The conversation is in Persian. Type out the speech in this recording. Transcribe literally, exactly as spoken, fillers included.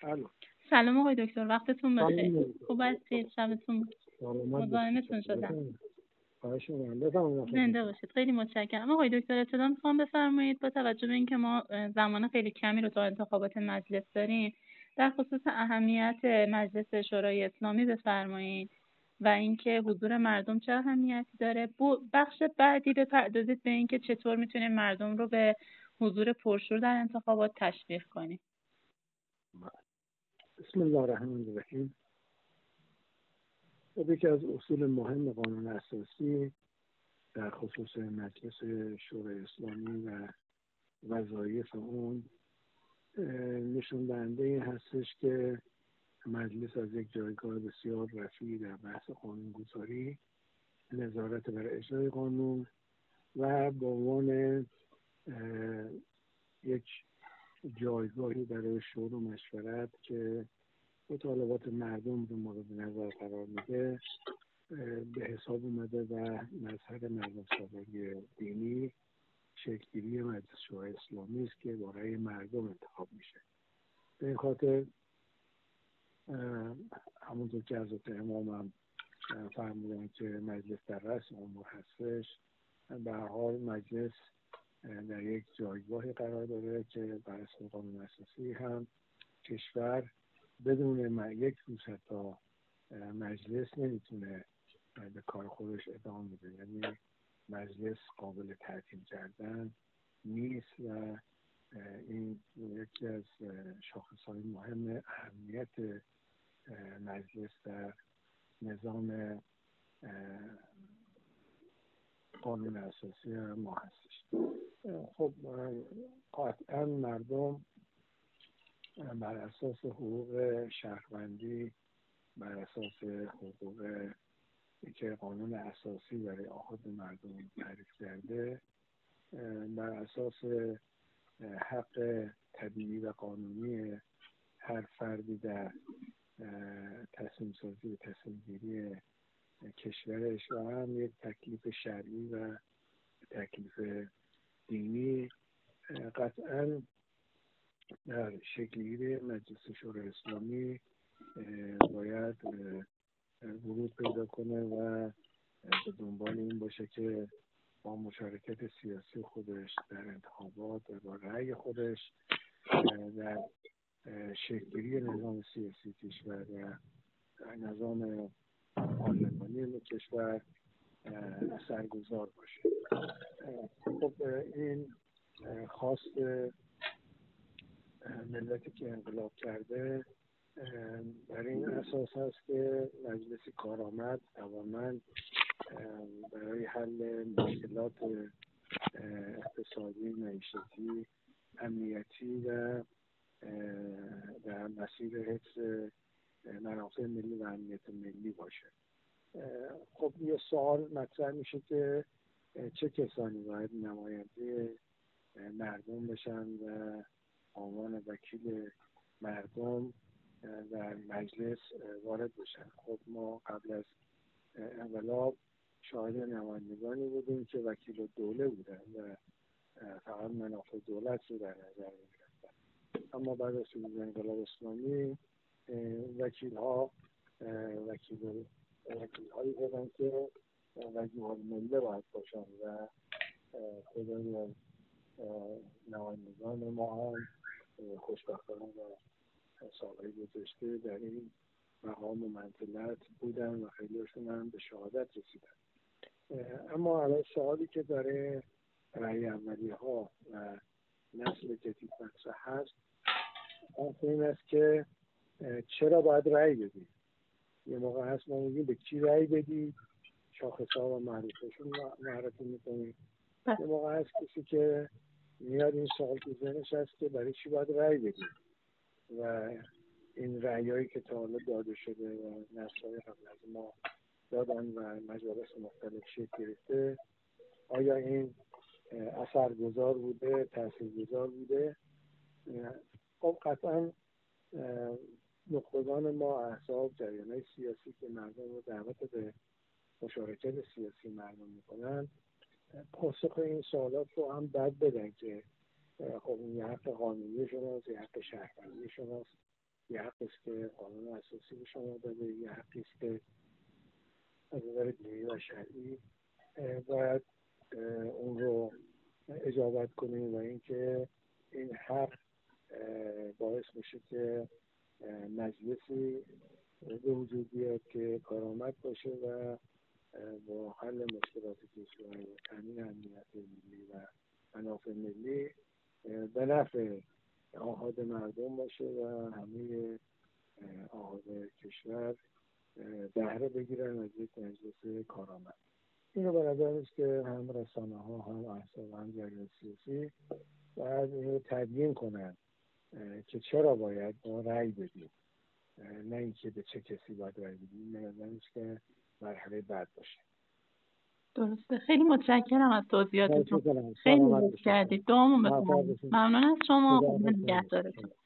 الو. سلام آقای دکتر، وقتتون بخیر. خوب هستید؟ شبتون مزاحمتون شدم. خواهش می‌کنم. زنده باشید. خیلی متشکرم. آقای دکتر ابتدا میخوام بفرمایید با توجه به اینکه ما زمان خیلی کمی رو تا انتخابات مجلس داریم، در خصوص اهمیت مجلس شورای اسلامی بفرمایید و اینکه حضور مردم چه اهمیتی داره. بخش بعدی بپردازید به اینکه چطور میتونیم مردم رو به حضور پرشور در انتخابات تشویق کنیم. بسم الله الرحمن الرحیم. یکی از اصول مهم قانون اساسی در خصوص مجلس شورای اسلامی و وظایف اون نشون دهنده این هستش که مجلس از یک جایگاه بسیار رفیع در بحث قانونگذاری، نظارت بر اجرای قانون و به عنوان یک جایگاهی برای شورای و مشورت که مطالبات مردم رو مورد نظر قرار میده به حساب اومده و مظهر مردم سالاری دینی شکل‌گیری مجلس شورای اسلامی است که با رأی مردم انتخاب میشه. به این خاطر همونطور که حضرت امام هم فرمودن که مجلس در رأس امور هستش، به هر حال مجلس در یک جایگاهی قرار داره که بر اساس قانون اساسی هم کشور بدون یک روز تا مجلس نمیتونه به کار خودش ادامه بده. یعنی مجلس قابل تعطیل کردن نیست و این یکی از شاخصهای مهم اهمیت مجلس در نظام قانون اساسی ما هستش. خب قطعا مردم بر اساس حقوق شهروندی، بر اساس حقوق که قانون اساسی برای آزاد مردم تعریف کرده، بر اساس حق طبیعی و قانونی هر فردی در تصمیم سازی و تصمیم گیری کشورش و هم یک تکلیف شرعی و تکلیف دینی، قطعا در شکل‌گیری مجلس شورای اسلامی باید ورود پیدا کنه و به دنبال این باشه که با مشارکت سیاسی خودش در انتخابات و با رأی خودش در شکل‌گیری نظام سیاسی کشور و نظام پارلمانی کشور اثرگذار باشه. خب این خواست ملتی که انقلاب کرده بر این اساس هست که مجلسی کارآمد، توانمند برای حل مشکلات اقتصادی، معیشتی، امنیتی و در مسیر حفظ منافع ملی و امنیت ملی باشه. خب یه سوال مطرح میشه که چه کسانی باید نماینده مردم بشن و عنوان وکیل مردم در مجلس وارد بشن. خب ما قبل از انقلاب شاهد نمایندگانی بودیم که وکیل دوله بودن و فقط منافع دولت رو در نظر می‌گرفتن. اما بعد از انقلاب اسلامی وکیل ها وکیل وکیل هایی بودن که وکیل ملی باید باشن و خیلی از نمایندگان ما هم خوشبختانه و سالهای گذشته در این مقام و منزلت بودن و خیلیشون هم به شهادت رسیدن. اما الان سوالی که برای رأی اولی ها و نسل جدید مطرح هست این است که چرا باید رأی بدید؟ یه موقع هست ما میگیم به کی رأی بدید، شاخص ها و معروفشون معرفی میکنیم. یه موقع هست کسی که میاد این سوال تو ذهنش هست که برای چی باید رأی بدید و این رأیایی که تا حالا داده شده و نسل‌های قبل از ما دادن و مجالس مختلف شکل گرفته، آیا این اثرگذار بوده، تاثیرگذار بوده؟ خب قطعا نخبگان ما، احزاب، جریان‌های سیاسی که مردم رو دعوت به مشارکت سیاسی مردم میکنن، پاسخ این سوالات رو هم باید بدن که خب این یه حق قانونی شماست، یه حق شهروندی شماست یه حقی است که قانون اساسی به شما داده، یه حقی است که از نظر دینی و شرعی باید اون رو اجابت کنیم و اینکه این حق باعث میشه که مجلسی به وجود بیاد که کارآمد باشه و با حل مشکلات کشور و تامین امنیت ملی و منافع ملی به نفع آحاد مردم باشه و همه آحاد کشور بهره بگیرن از یک مجلس کارآمد. این رو به نظر است که هم رسانه ها هم احزاب هم جریان سیاسی باید این رو تبیین کنن که چرا باید ما رأی بدیم، نه اینکه به چه کسی باید رأی بدیم. به نظر است که مرحله بعد باشه. درسته. خیلی متشکرم از توضیحاتتون. خیلی لطف کردید. دعامون بکنید. ممنون از شما. خدا نگهدارتون.